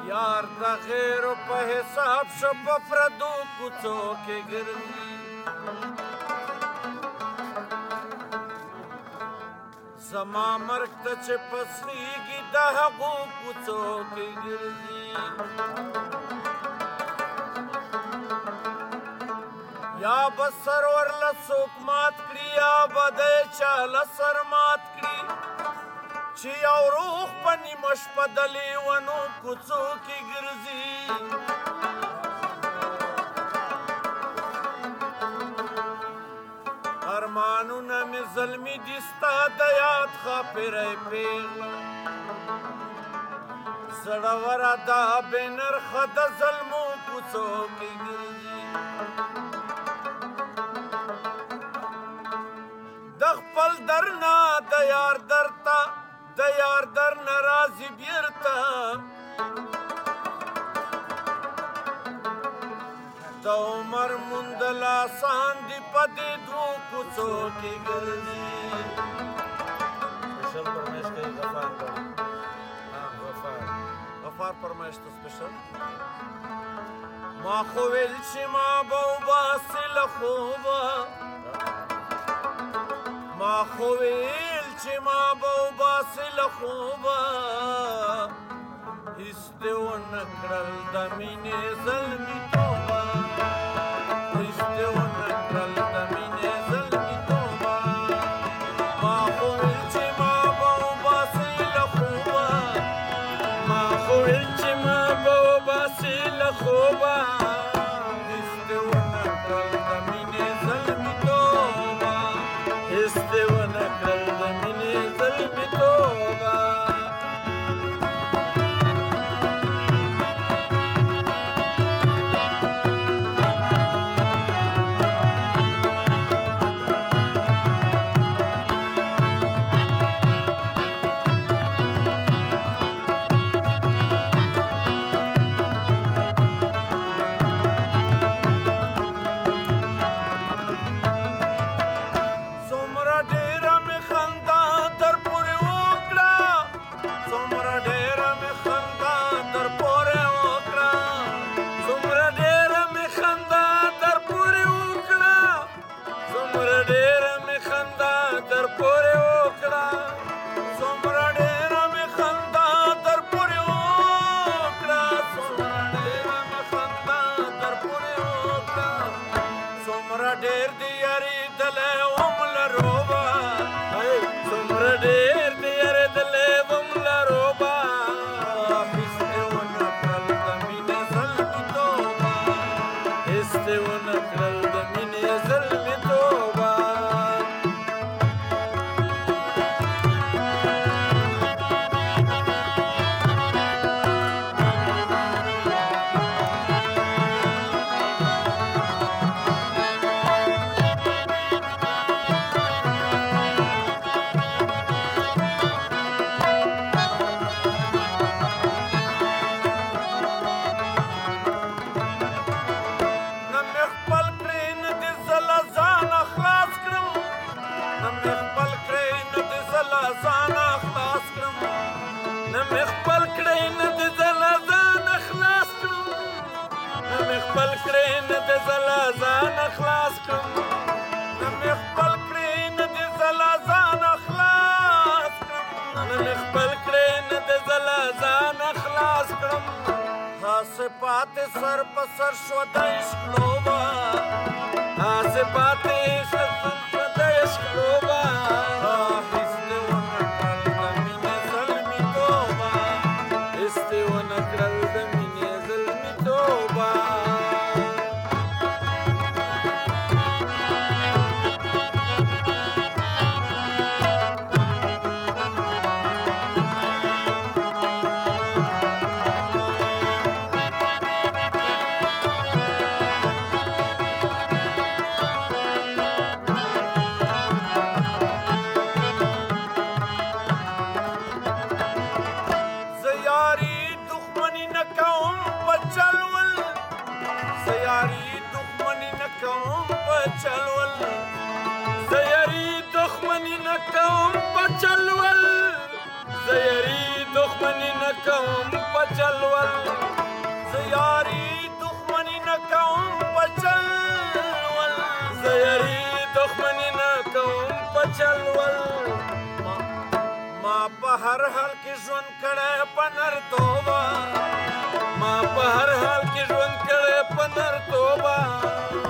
یار د غیرو په حساب شو په پردو کوڅو کې ګرځي زما مرګ ته چې پسخېږي د هغو کوڅو کې ګرځي یا به سرور له څوک مات کړي یا به دی چا له سر مات کړي چې یو روح په نیمه شپه د لیونو کوڅو کې ګرځي ارمانونه مې زلمي دي ستا د یاد خاپیری پیغله زړوره دا بې نرخه د ظلمو کوڅو کې ګرځي د خپل در نه د یار در ته د یار در نه راځي بیرته د عمر موندل آسان دي په دې دوو کوڅو کې ګرځي سپیشل فرمایش کوي غفار فرمایش ته سپیشل ما خو ویل چې ما به وباسې له خوبه ما خو ویل چې ما به وباسې له خوبه هېڅ دې ونه کړل د مینې زلمیتوبه هېڅ دې ونه کړل د مینې زلمیتوبه ما خو ویل چې ما به وباسې له خوبه ما خو ویل چې ما به وباسې له خوبه هېڅ دې ونه کړل د مینې زلمیتوبه هېڅ دې ونه کړل د مینې زلمیتوبه پاتې سر په سر شو د عشق لوبه هسې پاتې سر په سر د عشق لوبه هېڅ دې ونه کړل د مینې زلمیتوبه هېڅ دې ونه کړل د مینې زلمیتوبه چلول ما په هر حال کې ژوند کړی په نرتوبه ما په هر حال کې ژوند کړی په نرتوبه